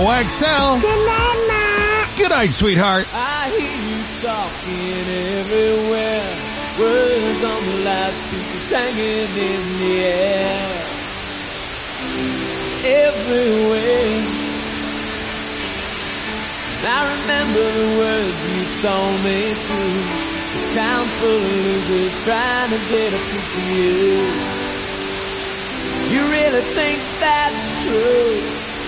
XL. Good night, Ma. Good night, sweetheart. I hear you talking everywhere. Words on the loudspeakers hanging in the air. Everywhere. I remember the words you told me too. This town full of losers trying to get a piece of you. You really think that's true?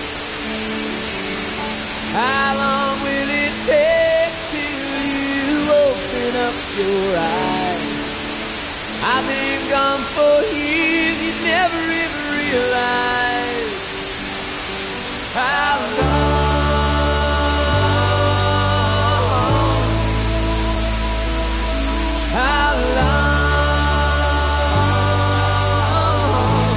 How long will it take till you open up your eyes? I've been gone for years, you never even realized how long. How long?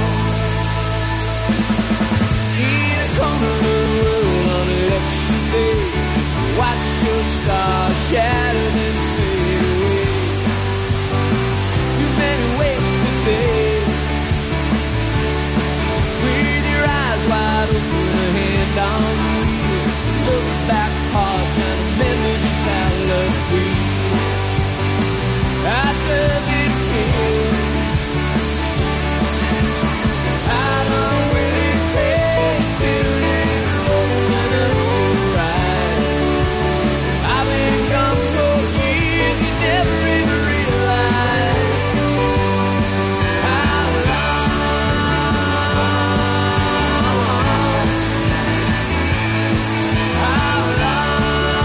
In a corner of the world on election day, watched your stars shatter and fade away. Too many wasted days, with your eyes wide open, a hand on you. Look back hard, trying to mend this out of free. I does it feel? How long will it take till you open up your eyes? I've been gone for years, you never even realized how long. How long.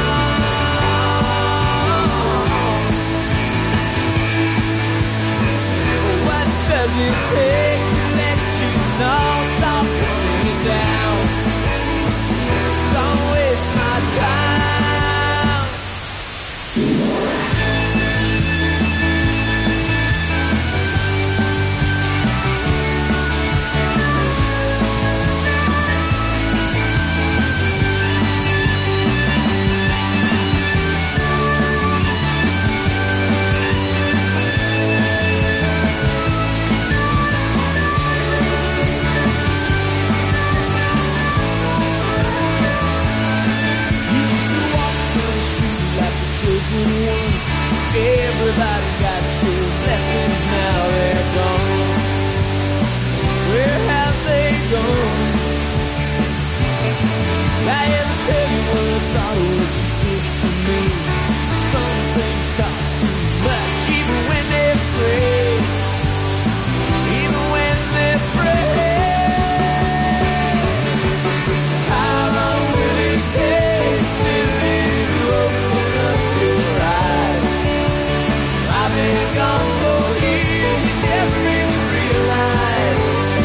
Does it take to let you know stop putting it down? Don't waste my time. Everybody got your blessings, now they're gone. Where have they gone? I ever tell you what I thought of what you did for me? Some things cost too much, even when they're free. Even when they're free. How long will it take till you open up your eyes? I've been gone for years, you never even realized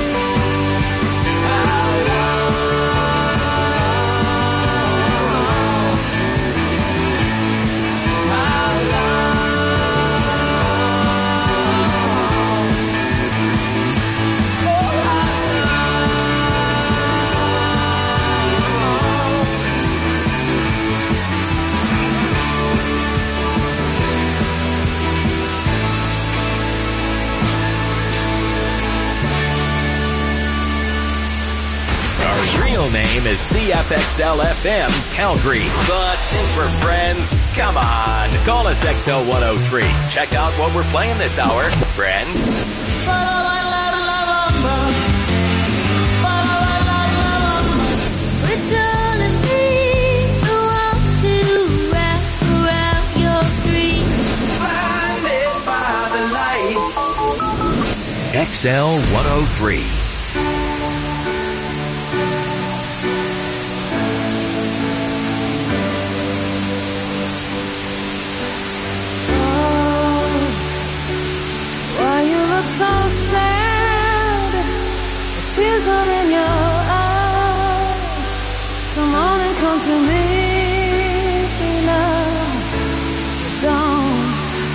how long. How long. Oh, how Our real name is CFXL-FM Calgary. But since we're friends, come on, call us XL103. Check out what we're playing this hour, friend. It's only me who wants to wrap around your feet. blinded by the light. XL103. Why you look so sad? The tears are in your eyes. Come on and come to me, love. Don't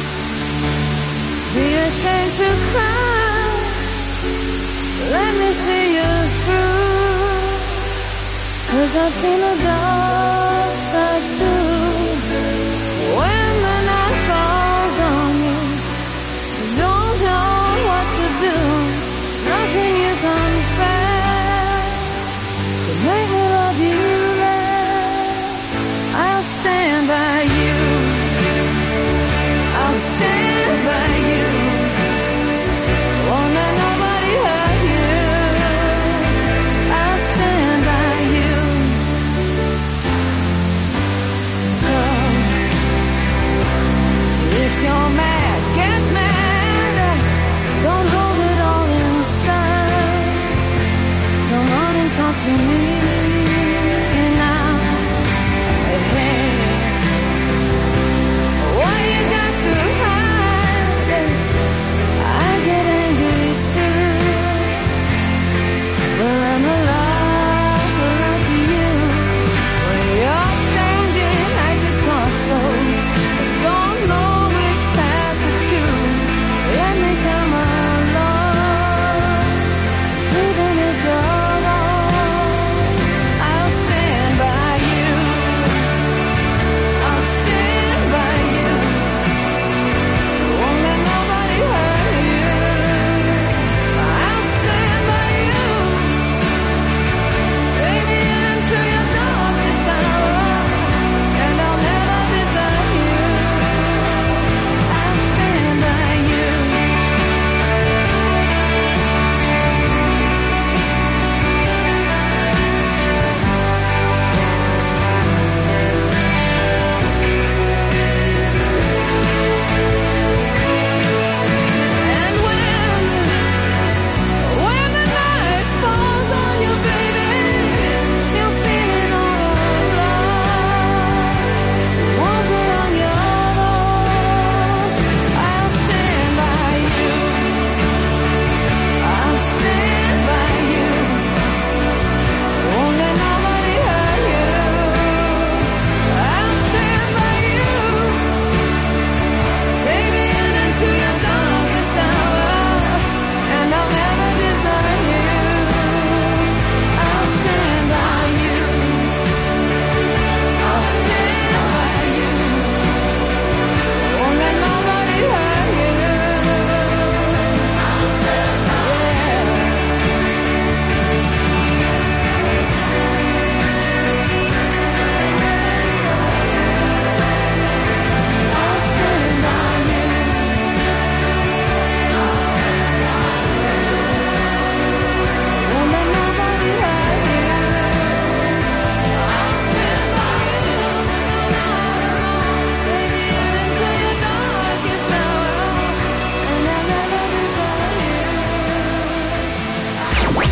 be ashamed to cry. Let me see you through. 'Cause I've seen the dark side too. When the night falls on you, don't know what to do. Nothing you confess can make me love you less.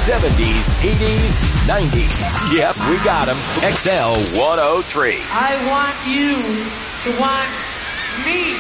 70s, 80s, 90s. Yep, we got them. XL 103. I want you to want me.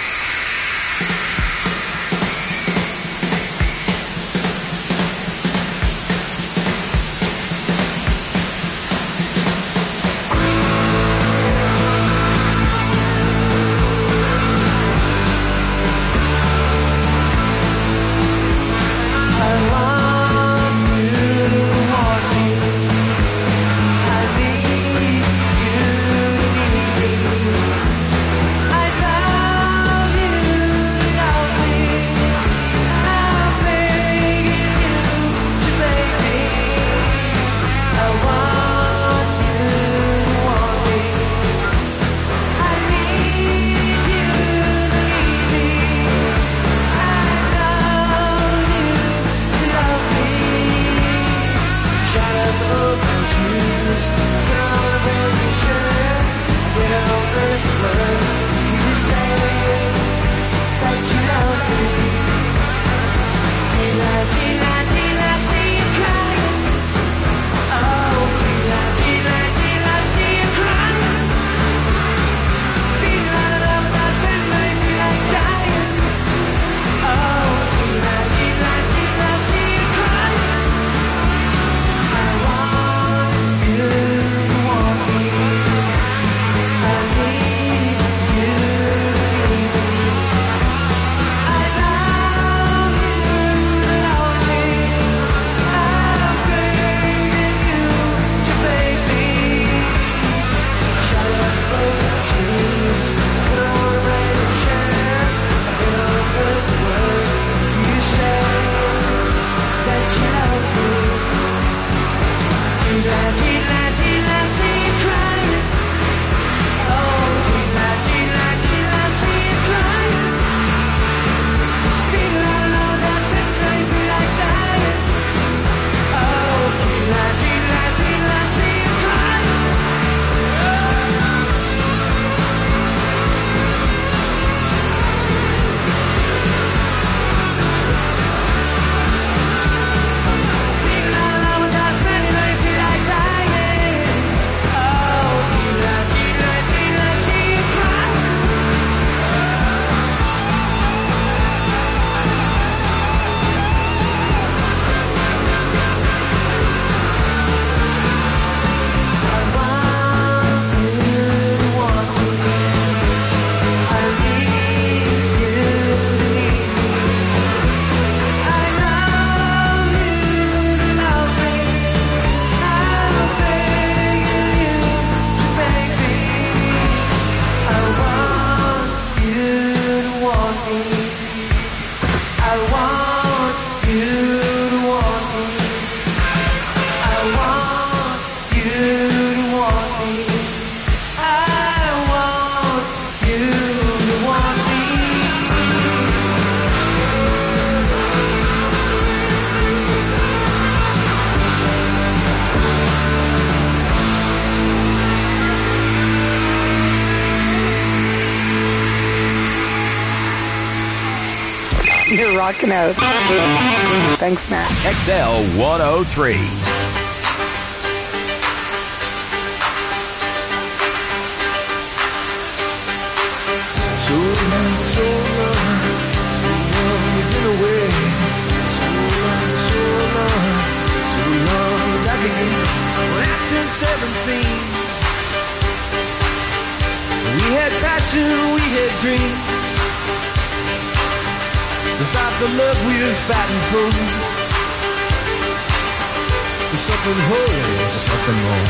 You're rocking out. Thanks, Matt. XL 103. So long, you've been away. So long, back again. When I turned 17, we had passion, we had dreams. Without the love we were fighting for, there's something holy, something more.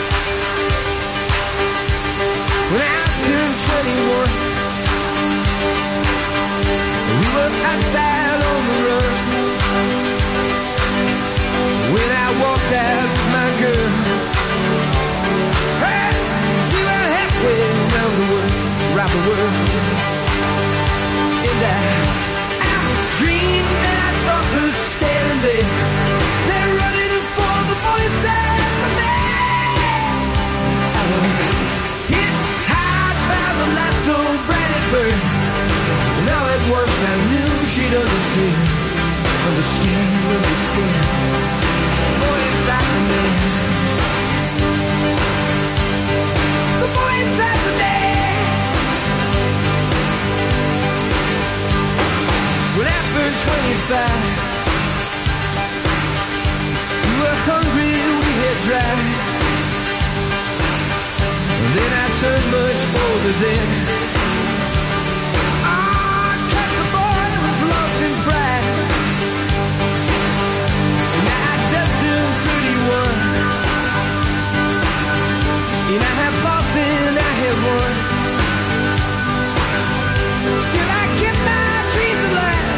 When I turned 21, we were outside on the run. When I walked out with my girl, hey, we were halfway around the world, around the world. And I dreamed that I saw her standing there. They're running for the voice of the man. I was hit high by the light so bright it burned. And all at once I knew she'd understand. understand. The boy inside the man. Well, after 25, we were hungry, we had dry. Then I turned much bolder then. Cause the boy was lost in pride. And I just turned 31. And I have lost and I have won. Still I kept my dreams alive.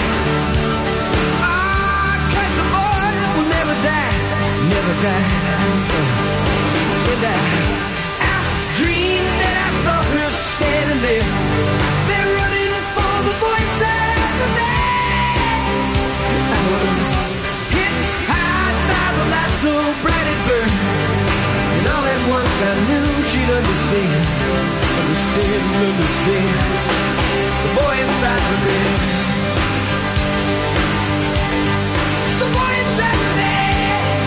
Cause the boy will never die. Never die. And I dreamed that I saw her standing there. They're running for the boy inside the man. I was hit high by the light so bright it burned. And all at once I knew she'd understand. Understand. The boy inside the man. The boy inside the man.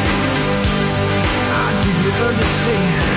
Do you understand?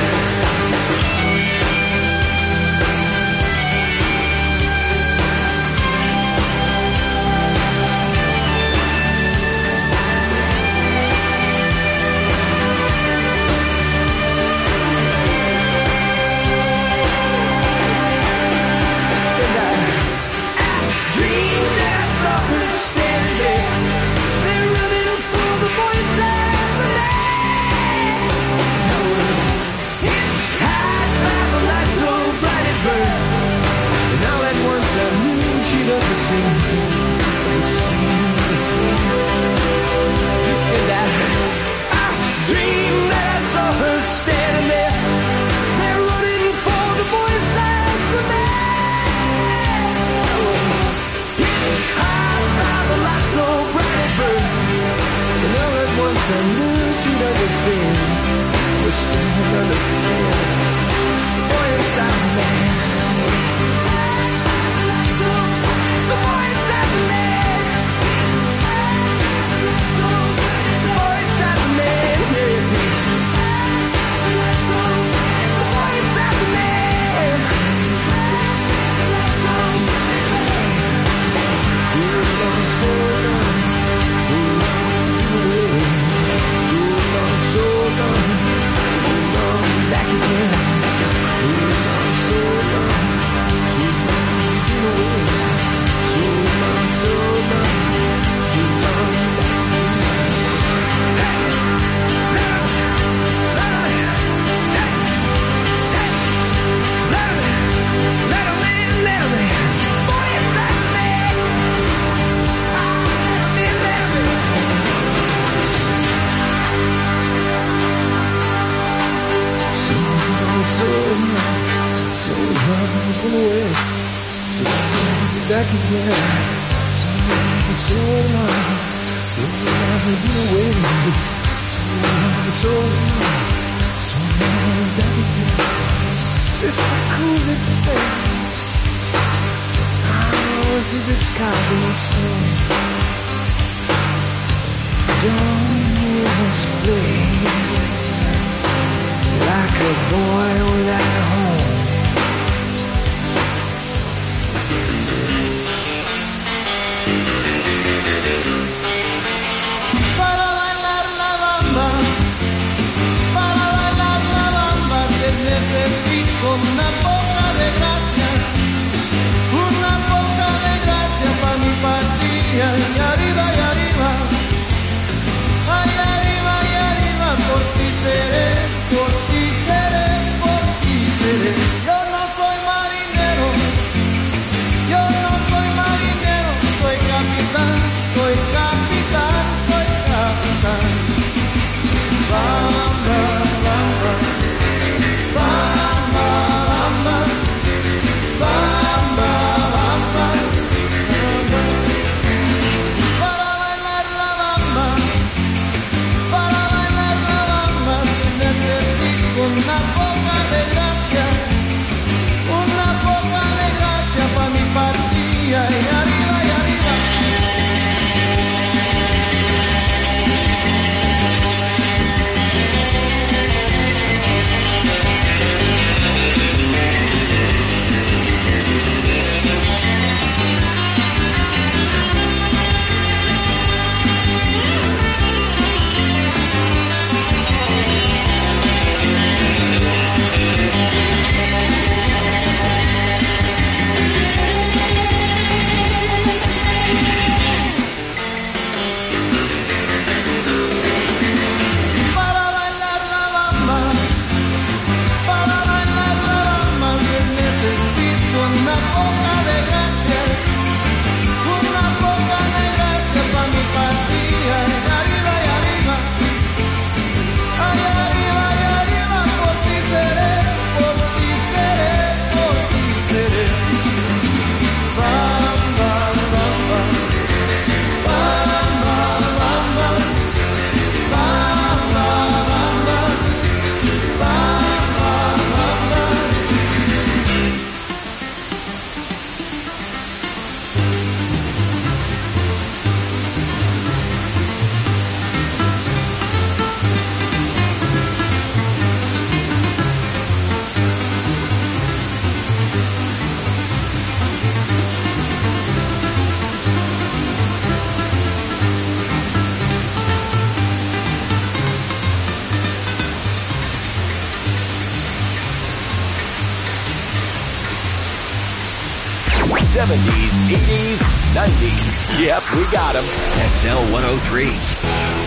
Bamba, bamba, bamba. 70s, 80s, 90s. Yep, we got them. XL 103.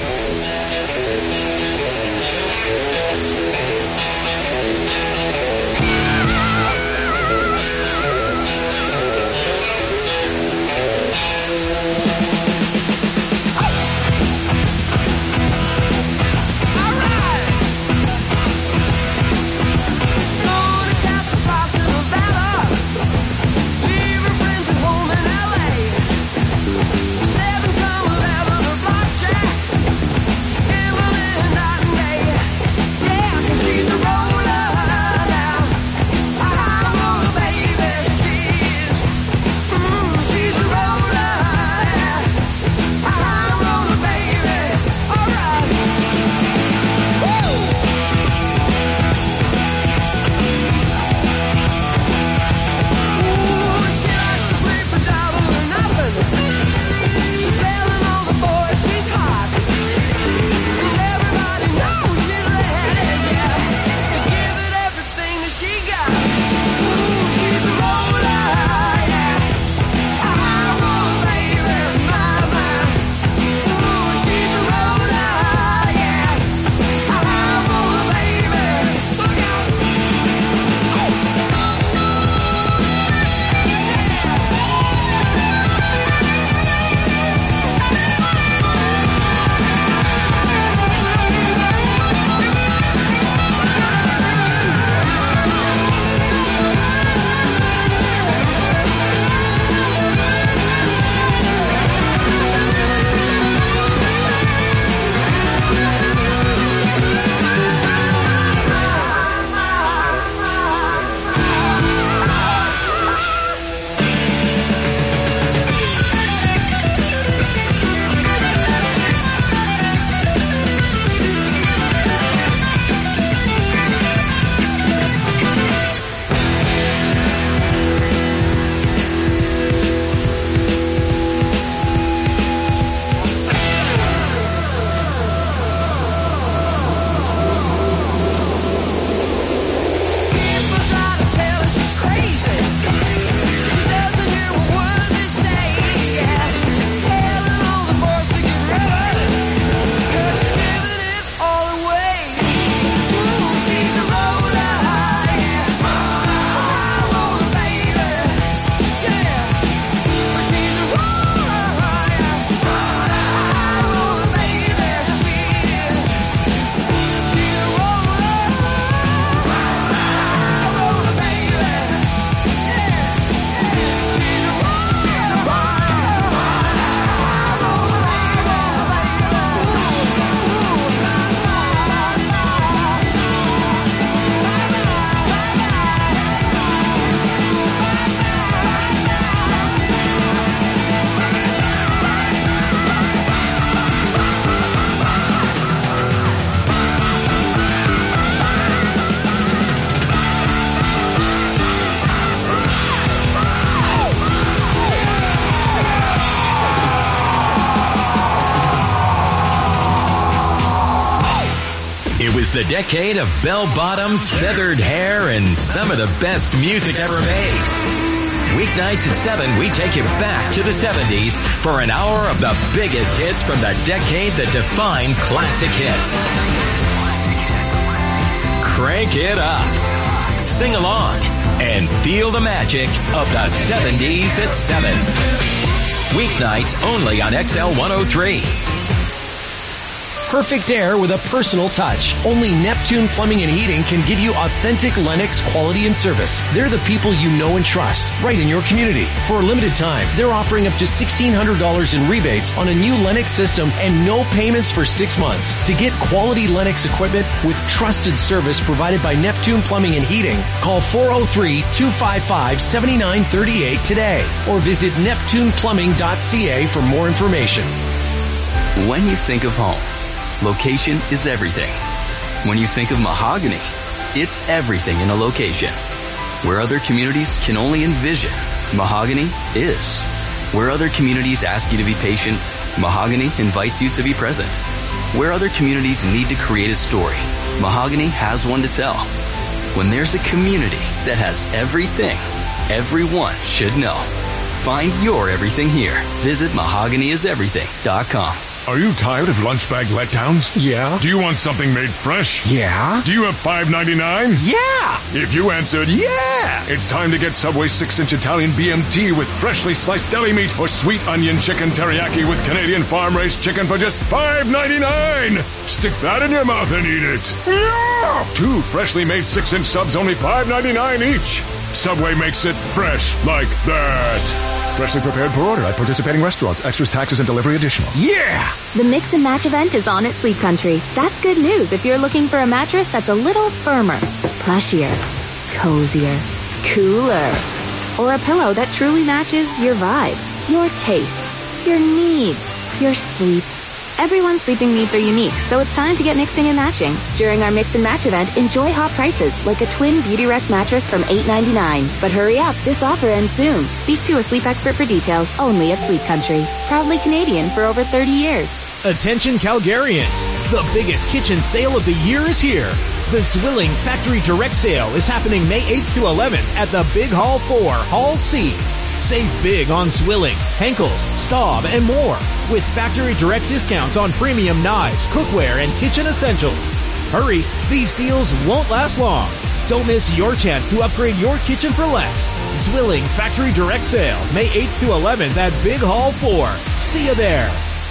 The decade of bell-bottoms, feathered hair, and some of the best music ever made. Weeknights at 7, we take you back to the 70s for an hour of the biggest hits from the decade that defined classic hits. Crank it up, sing along, and feel the magic of the 70s at 7. Weeknights only on XL 103. Perfect air with a personal touch. Only Neptune Plumbing and Heating can give you authentic Lennox quality and service. They're the people you know and trust, right in your community. For a limited time, they're offering up to $1,600 in rebates on a new Lennox system and no payments for 6 months. To get quality Lennox equipment with trusted service provided by Neptune Plumbing and Heating, call 403-255-7938 today or visit neptuneplumbing.ca for more information. When you think of home, location is everything. When you think of mahogany, it's everything in a location. Where other communities can only envision, mahogany is. Where other communities ask you to be patient, mahogany invites you to be present. Where other communities need to create a story, mahogany has one to tell. When there's a community that has everything everyone should know, Find your everything here. Visit MahoganyIsEverything.com. Are you tired of lunch bag letdowns? Yeah. Do you want something made fresh? Yeah. Do you have $5.99? Yeah. If you answered yeah, it's time to get Subway 6-inch Italian BMT with freshly sliced deli meat or sweet onion chicken teriyaki with Canadian farm-raised chicken for just $5.99. Stick that in your mouth and eat it. Yeah. 2 freshly made 6-inch subs, only $5.99 each. Subway makes it fresh like that. Freshly prepared per order at participating restaurants. Extras, taxes, and delivery additional. Yeah. The Mix and Match event is on at Sleep Country. That's good news if you're looking for a mattress that's a little firmer, plushier, cozier, cooler, or a pillow that truly matches your vibe, your taste, your needs, your sleep. Everyone's sleeping needs are unique, so it's time to get mixing and matching. During our Mix and Match event, enjoy hot prices like a twin Beauty Rest mattress from $8.99. But hurry up, this offer ends soon. Speak to a sleep expert for details only at Sleep Country. Proudly Canadian for over 30 years. Attention Calgarians, the biggest kitchen sale of the year is here. The Zwilling Factory Direct Sale is happening May 8th to 11th at the Big Hall 4, Hall C. Save big on Zwilling, Henkel's, Staub, and more with factory direct discounts on premium knives, cookware, and kitchen essentials. Hurry, these deals won't last long. Don't miss your chance to upgrade your kitchen for less. Zwilling Factory Direct Sale, May 8th to 11th at Big Hall 4. See you there.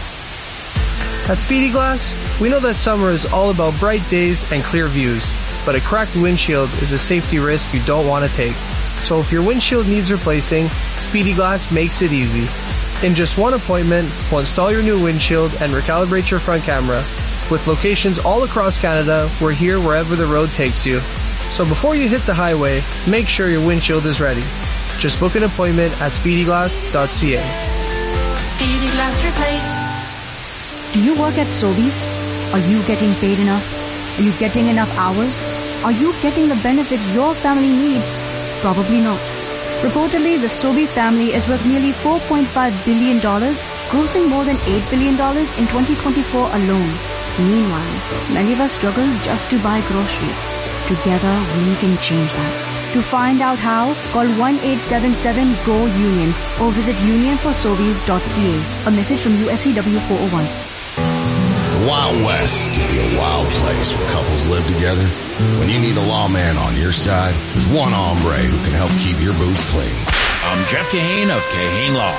At Speedy Glass, we know that summer is all about bright days and clear views, but a cracked windshield is a safety risk you don't want to take. So if your windshield needs replacing, Speedy Glass makes it easy. In just one appointment, we'll install your new windshield and recalibrate your front camera. With locations all across Canada, we're here wherever the road takes you. So before you hit the highway, make sure your windshield is ready. Just book an appointment at speedyglass.ca. Speedy Glass Replace. Do you work at Sobeys? Are you getting paid enough? Are you getting enough hours? Are you getting the benefits your family needs? Probably not. Reportedly, the Sobey family is worth nearly $4.5 billion, grossing more than $8 billion in 2024 alone. Meanwhile, many of us struggle just to buy groceries. Together, we can change that. To find out how, call 1-877-GO-UNION or visit unionforsobeys.ca. A message from UFCW 401. The Wild West can be a wild place where couples live together. When you need a lawman on your side, there's one hombre who can help keep your boots clean. I'm Jeff Kahane of Kahane Law.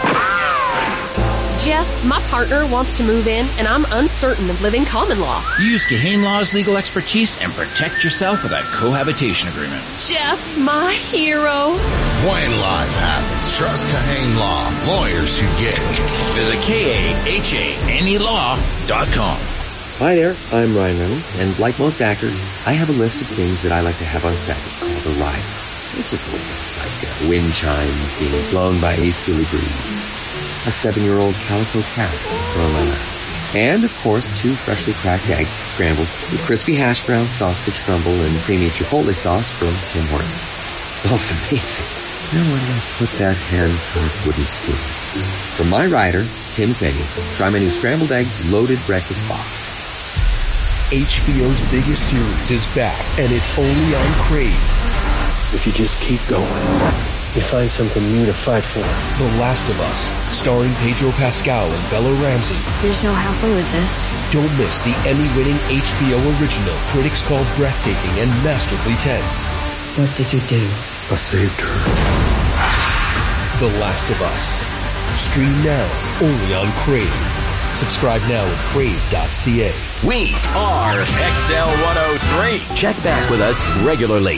Jeff, my partner wants to move in, and I'm uncertain of living common law. Use Kahane Law's legal expertise and protect yourself with a cohabitation agreement. Jeff, my hero. When life happens, trust Kahane Law. Lawyers who get it. Visit KAHANELaw.com. Hi there, I'm Ryan Reynolds, and like most actors, I have a list of things that I like to have on set called a ride. It's just a list, like wind chimes being blown by a easterly breeze, a 7-year-old calico cat for a runner, and, of course, 2 freshly cracked eggs scrambled with crispy hash brown, sausage crumble, and creamy chipotle sauce from Tim Hortons. It smells amazing. Now where do I put that hand-carved wooden spoon? From my rider, Tim's Menu, try my new scrambled eggs loaded breakfast box. HBO's biggest series is back, and it's only on Crave. If you just keep going, you find something new to fight for. The Last of Us, starring Pedro Pascal and Bella Ramsey. There's no halfway with this. Don't miss the Emmy-winning HBO original critics call breathtaking and masterfully tense. What did you do? I saved her. The Last of Us. Stream now, only on Crave. Subscribe now at crave.ca. We are XL103. Check back with us regularly.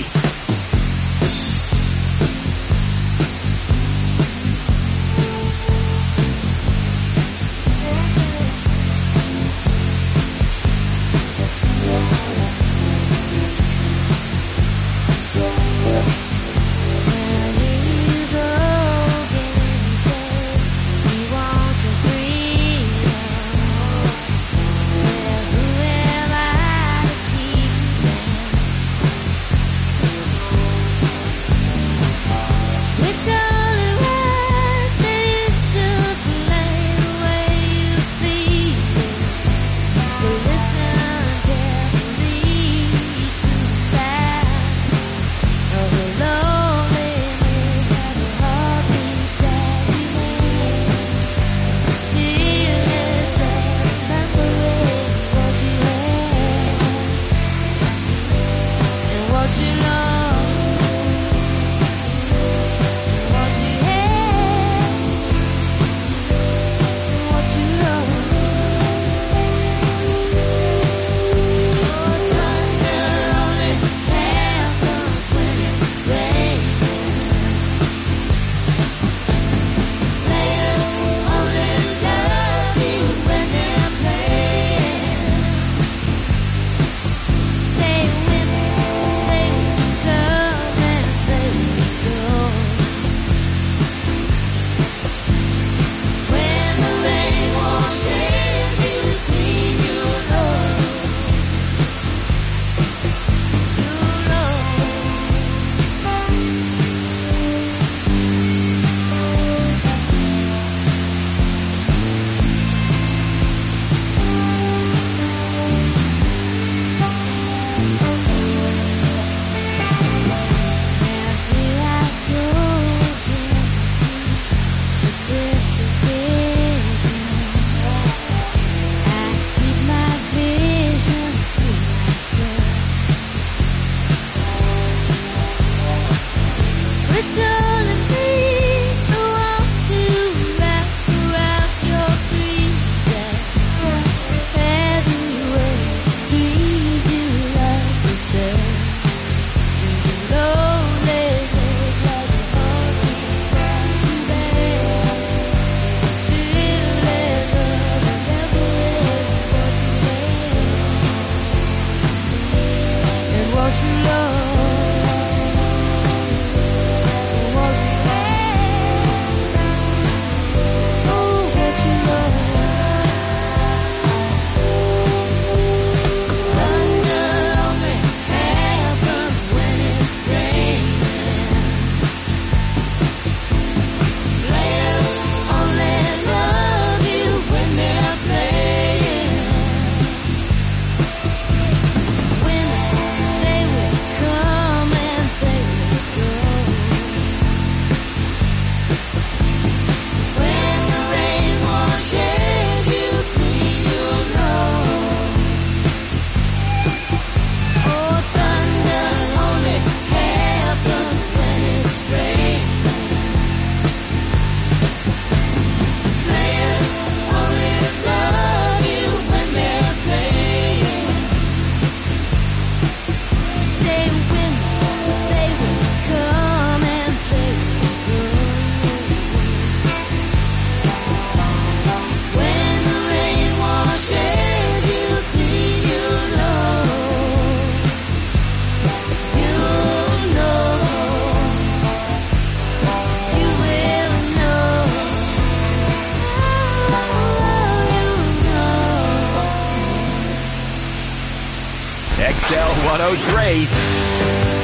103.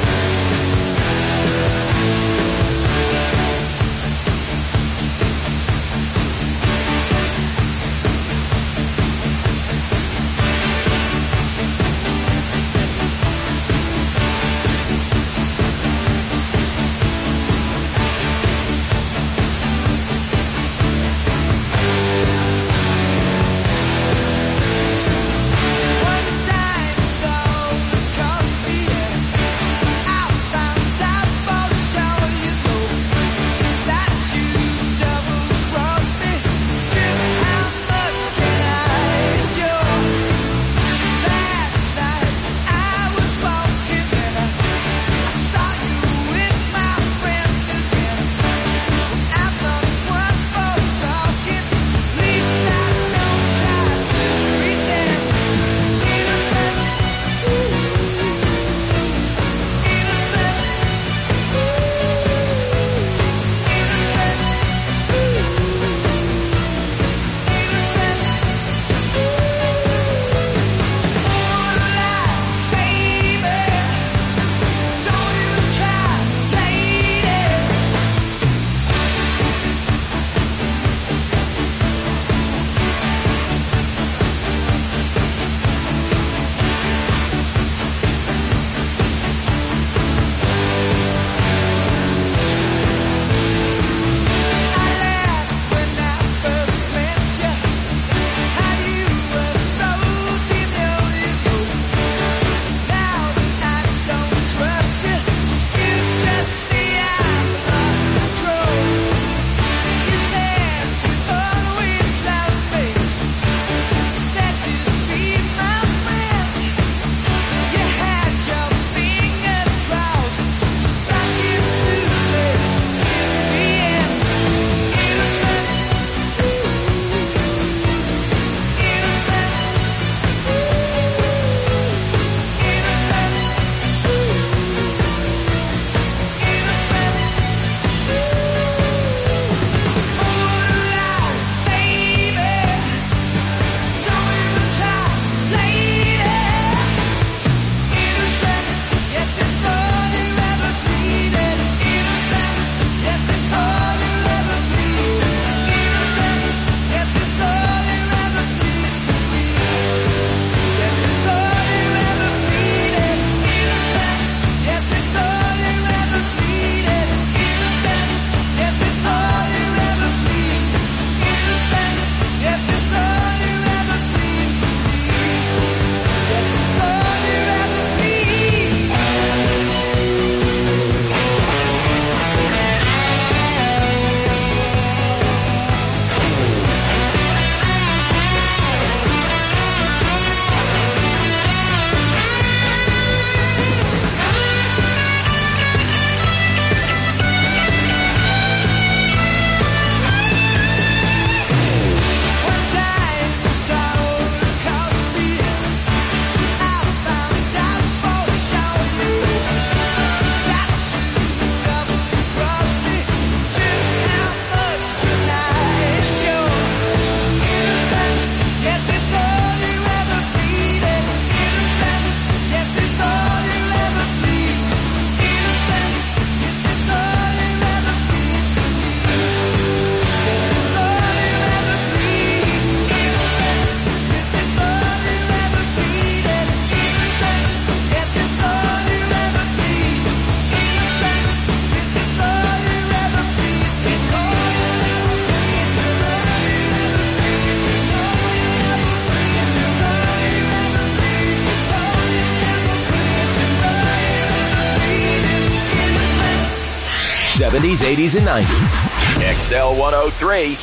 '70s, '80s, and '90s. XL 103.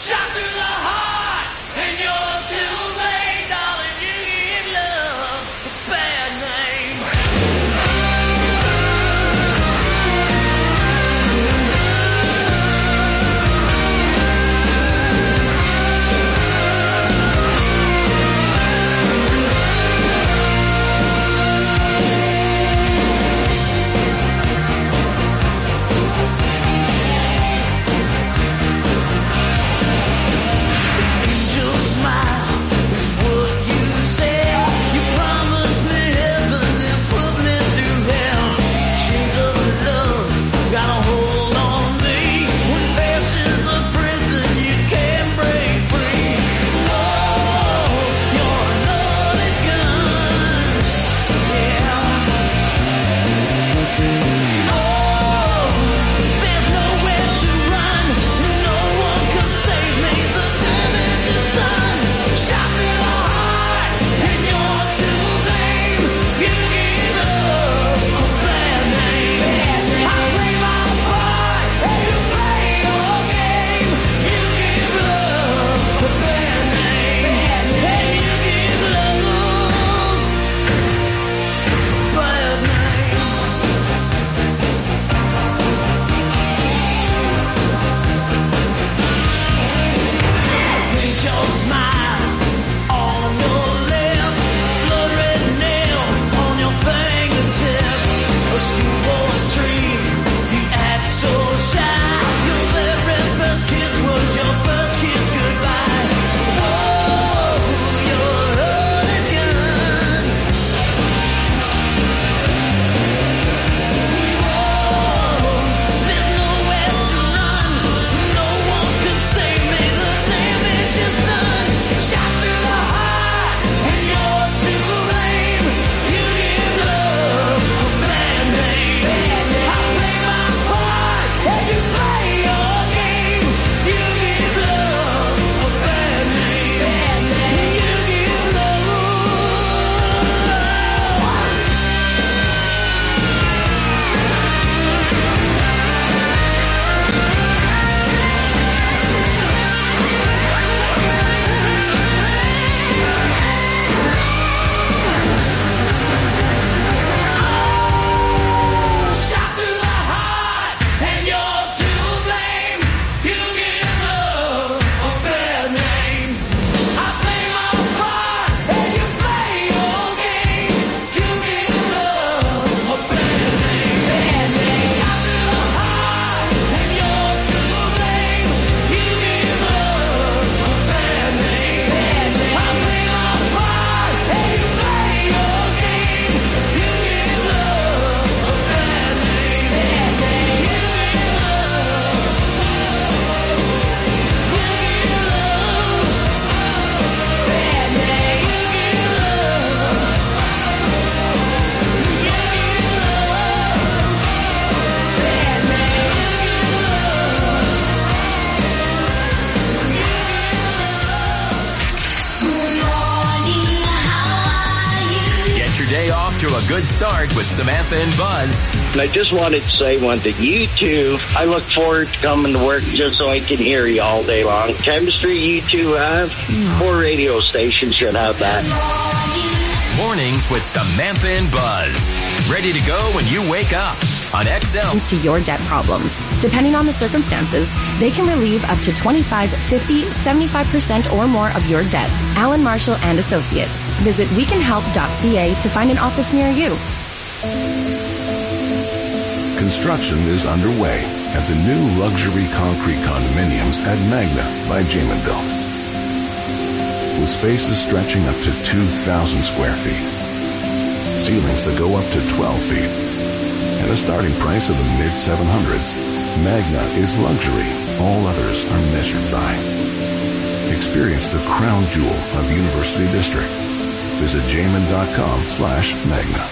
to a good start with Samantha and Buzz. And I just wanted to say one thing. You two, I look forward to coming to work just so I can hear you all day long. Chemistry you two have, 4 radio stations should have that. Mornings with Samantha and Buzz. Ready to go when you wake up on XL. To your debt problems. Depending on the circumstances, they can relieve up to 25, 50, 75% or more of your debt. Alan Marshall and Associates. Visit wecanhelp.ca to find an office near you. Construction is underway at the new luxury concrete condominiums at Magna by Jamin Built. With spaces stretching up to 2,000 square feet, ceilings that go up to 12 feet, and a starting price of the mid-700s, Magna is luxury all others are measured by. Experience the crown jewel of University District. Visit jamin.com/Magna.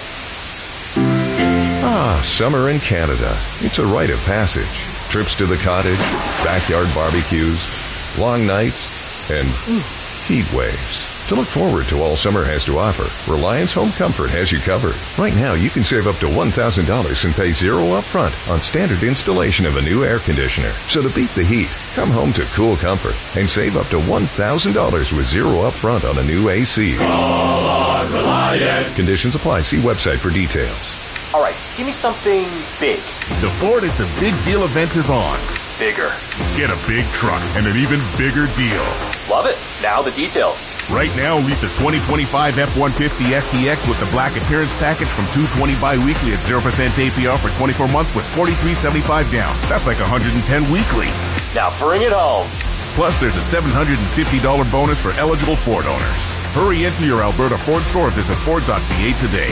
Ah, summer in Canada. It's a rite of passage. Trips to the cottage, backyard barbecues, long nights, and heat waves. To look forward to all summer has to offer, Reliance Home Comfort has you covered. Right now, you can save up to $1,000 and pay $0 upfront on standard installation of a new air conditioner. So to beat the heat, come home to cool comfort and save up to $1,000 with $0 upfront on a new AC. All on Reliance. Conditions apply. See website for details. All right, give me something big. The Ford It's a Big Deal event is on. Bigger. Get a big truck and an even bigger deal. Love it. Now the details. Right now, lease a 2025 F-150 STX with the black appearance package from $220 bi-weekly at 0% APR for 24 months with $43.75 down. That's like $110 weekly. Now bring it home. Plus, there's a $750 bonus for eligible Ford owners. Hurry into your Alberta Ford store. Visit Ford.ca today.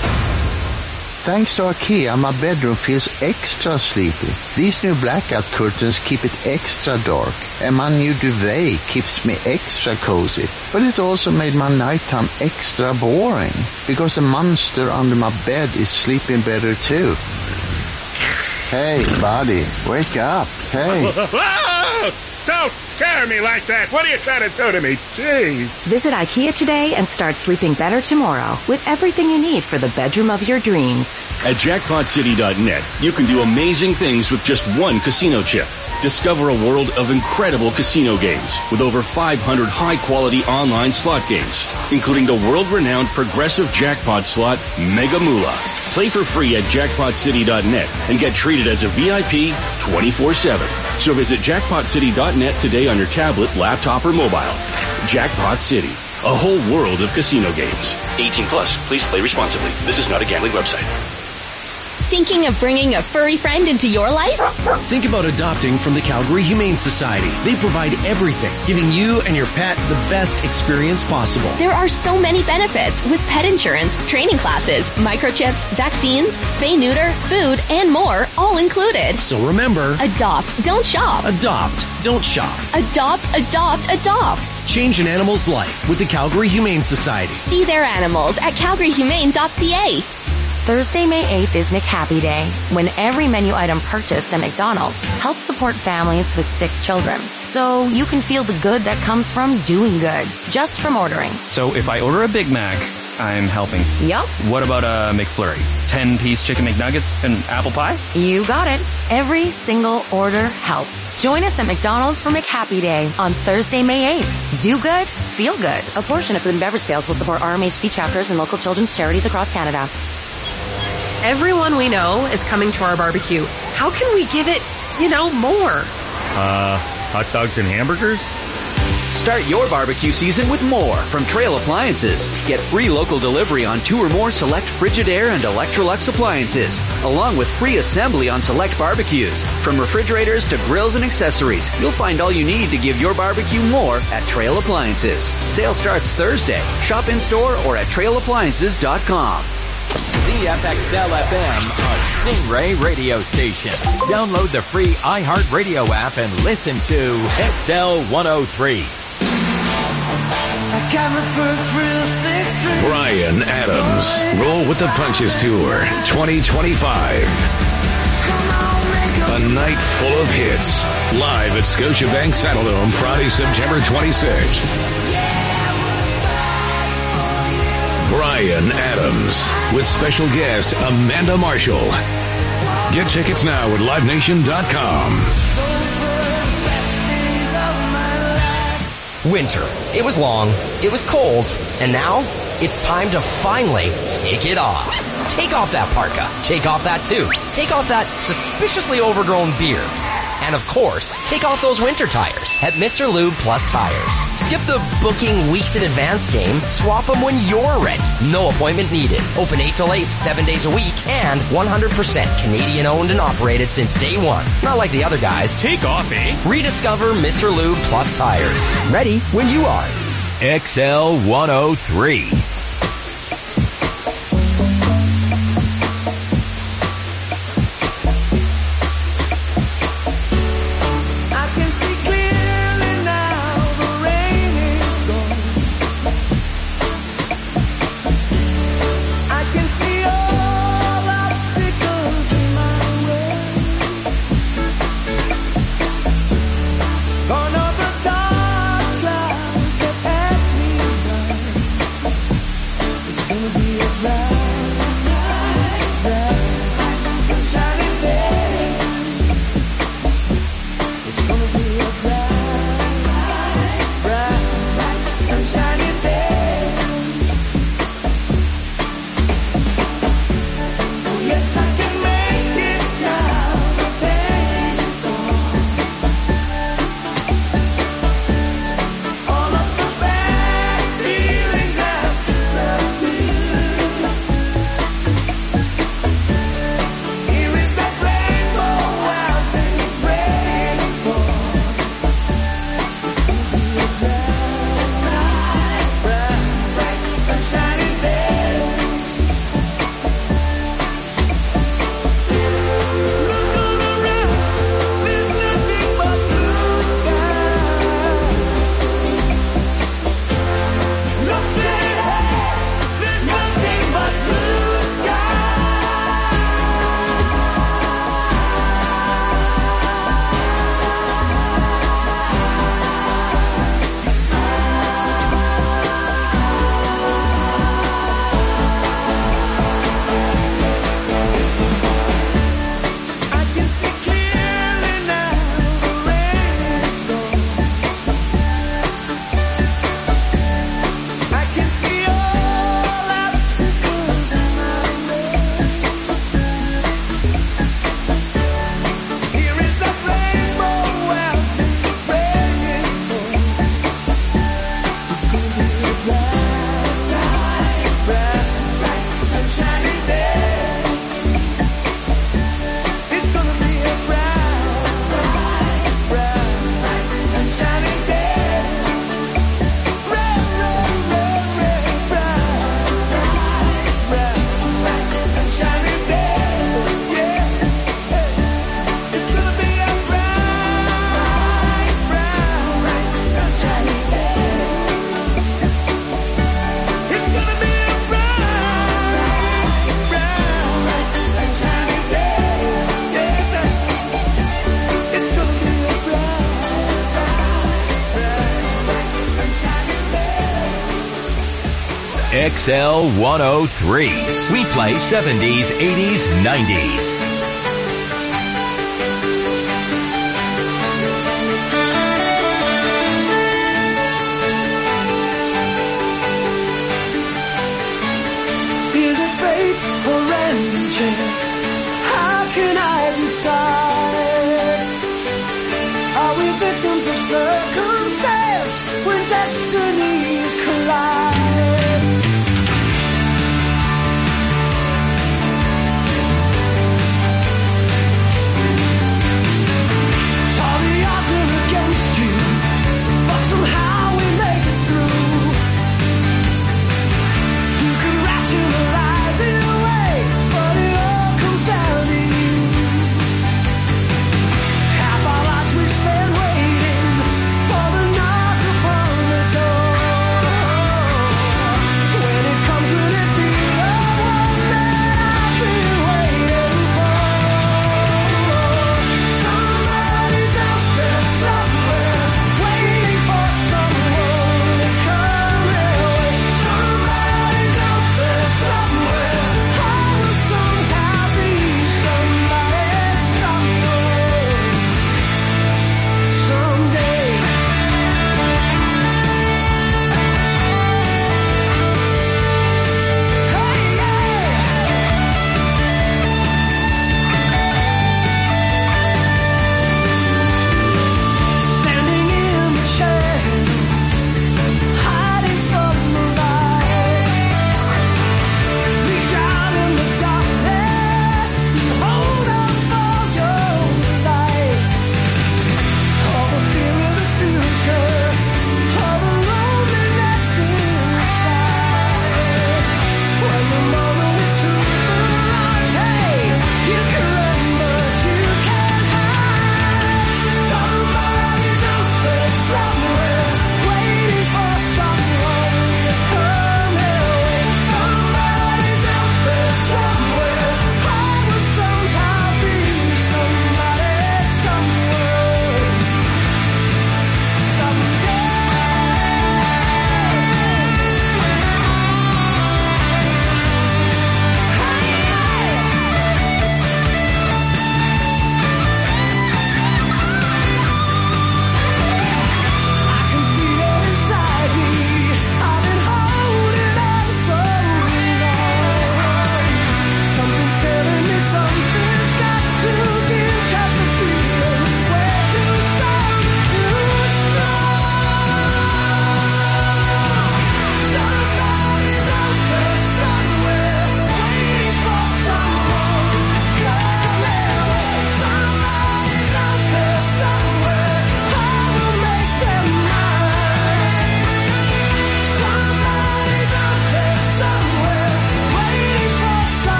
Thanks to IKEA, my bedroom feels extra sleepy. These new blackout curtains keep it extra dark, and my new duvet keeps me extra cozy. But it also made my nighttime extra boring, because the monster under my bed is sleeping better too. Hey, buddy, wake up. Hey. Don't scare me like that. What are you trying to do to me? Jeez. Visit IKEA today and start sleeping better tomorrow with everything you need for the bedroom of your dreams. At jackpotcity.net, you can do amazing things with just one casino chip. Discover a world of incredible casino games with over 500 high-quality online slot games, including the world-renowned progressive jackpot slot Mega Moolah. Play for free at jackpotcity.net and get treated as a VIP 24/7. So visit jackpotcity.net today on your tablet, laptop, or mobile. Jackpot City, a whole world of casino games. 18 plus. Please play responsibly. This is not a gambling website. Thinking of bringing a furry friend into your life? Think about adopting from the Calgary Humane Society. They provide everything, giving you and your pet the best experience possible. There are so many benefits with pet insurance, training classes, microchips, vaccines, spay-neuter, food, and more, all included. So remember, adopt, don't shop. Adopt, don't shop. Adopt, adopt, adopt. Change an animal's life with the Calgary Humane Society. See their animals at calgaryhumane.ca. Thursday, May 8th is McHappy Day, when every menu item purchased at McDonald's helps support families with sick children. So you can feel the good that comes from doing good, just from ordering. So if I order a Big Mac, I'm helping. Yup. What about a McFlurry? 10-piece chicken McNuggets and apple pie? You got it. Every single order helps. Join us at McDonald's for McHappy Day on Thursday, May 8th. Do good, feel good. A portion of food and beverage sales will support RMHC chapters and local children's charities across Canada. Everyone we know is coming to our barbecue. How can we give it, more? Hot dogs and hamburgers? Start your barbecue season with more from Trail Appliances. Get free local delivery on 2 or more select Frigidaire and Electrolux appliances, along with free assembly on select barbecues. From refrigerators to grills and accessories, you'll find all you need to give your barbecue more at Trail Appliances. Sale starts Thursday. Shop in-store or at trailappliances.com. CFXL FM, a Stingray radio station. Download the free iHeartRadio app and listen to XL 103. Brian Adams, Roll with the Punches Tour 2025. A night full of hits. Live at Scotiabank Saddledome Friday, September 26th. Bryan Adams with special guest Amanda Marshall. Get tickets now at LiveNation.com. Winter. It was long, it was cold, and now it's time to finally take it off. Take off that parka. Take off that too. Take off that suspiciously overgrown beard. And of course, take off those winter tires at Mr. Lube Plus Tires. Skip the booking weeks in advance game. Swap them when you're ready. No appointment needed. Open 8 till 8, 7 days a week, and 100% Canadian owned and operated since day one. Not like the other guys. Take off, eh? Rediscover Mr. Lube Plus Tires. Ready when you are. XL 103. XL 103. We play 70s, 80s, 90s. Is it fate or random chance? How can I decide? Are we victims of circumstance when destinies collide?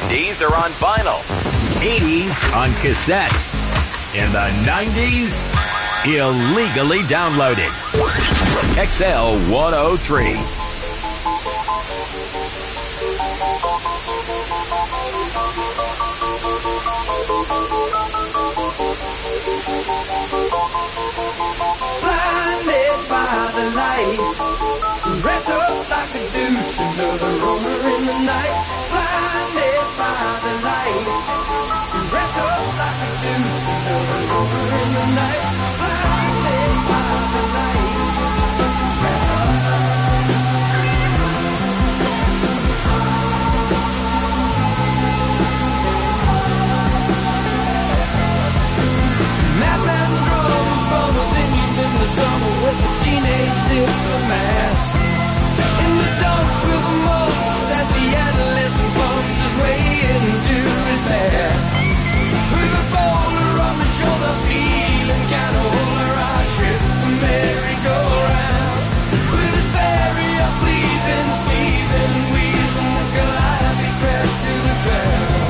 70s are on vinyl, 80s on cassette, and the 90s illegally downloaded. XL 103. Blinded by the light, wrapped up like a douche, another roller in the night. Blinded by the light, wrapped up like a douche, another roller in the night. Blinded by the light, madman drums, brothers, Indians in the summer with the teenage diplomat. In the dumps with the monks as the adolescent bumps his way into his hair. With a boulder on the shoulder, feeling kind of older, I trip the merry-go-round. With his barrier pleasing, sneezing, wheezing, the Calliope crashed to the ground.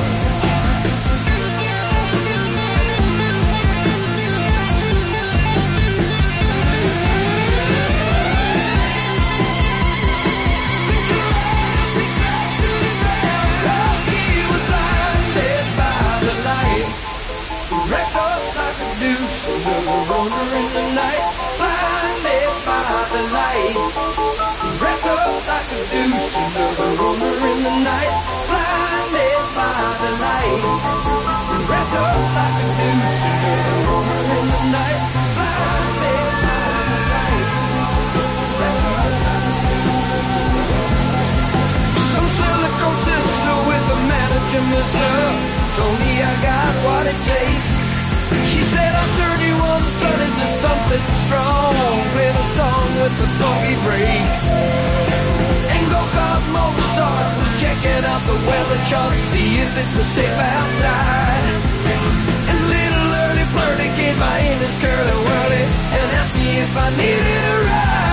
Wrapped up like a douche, another roller in the night. Blinded by the light. Wrapped up like a douche, another roller in the night. Blinded by the light. Wrapped up like a douche, another roller in the night. Blinded by the light. Some silicone sister with a manager mister told me I got what it takes. She said I'll turn you on the sun into something strong. Play the song with the funky break. And go-kart Mozart was checking out the weather chart to see if it was safe outside. And little Early Flirty came by in his curly whirly and asked me if I needed a ride.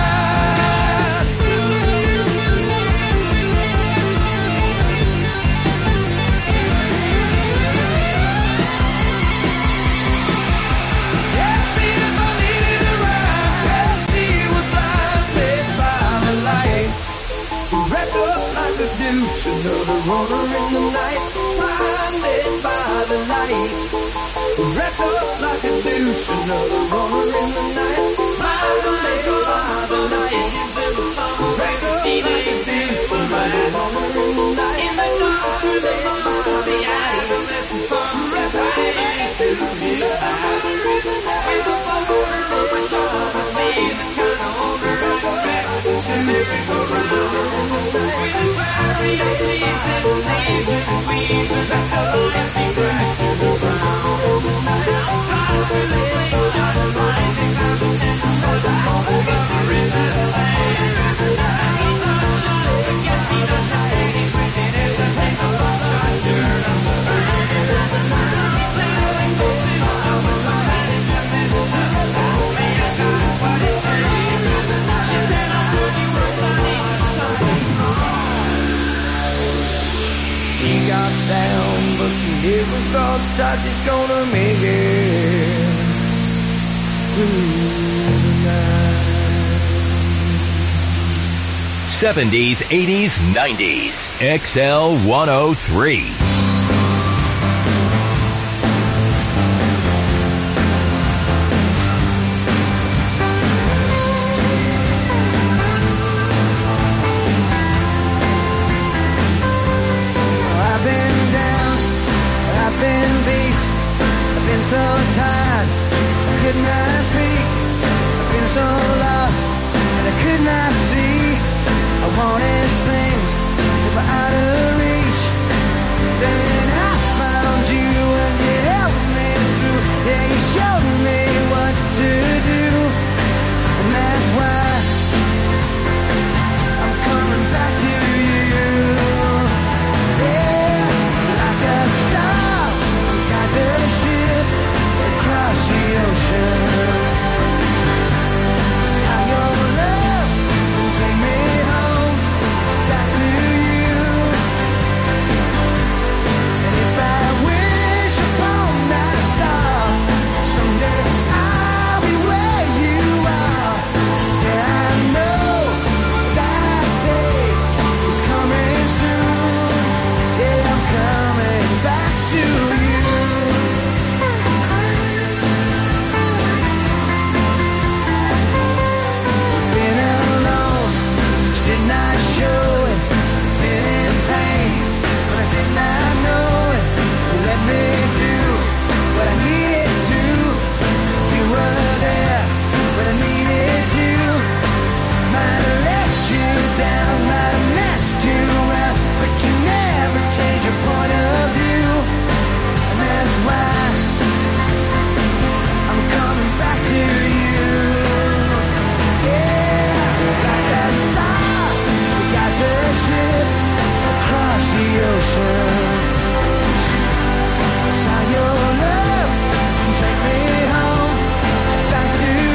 Wrapped up like a douche, another roller in the night. Blinded by the light. Wrapped up like a douche, another roller in the night. Blinded by the light. Wrapped up like a douche, another roller in the night. In the dark, by the adolescent fun, wrapped up like a douche, with a bumper on my shoulder, feeling kind of older, I expect to merry-go-round. With a fiery and pleasing, sneezing, squeezing, that Calliope crashed to the ground. Caught with a slingshot, blinding mountains, but I'm over in that land. So not shot, forget me not night, and as I take a long shot, turn on the band. Sailing the sister with my manager, mister, told me I got what it takes. She said I'll turn you on Sunday to something wrong. He got down, but she never thought that he's gonna make it through the night. 70s, 80s, 90s. XL 103. So tired, I could not speak. I've been so lost that I could not see. I wanted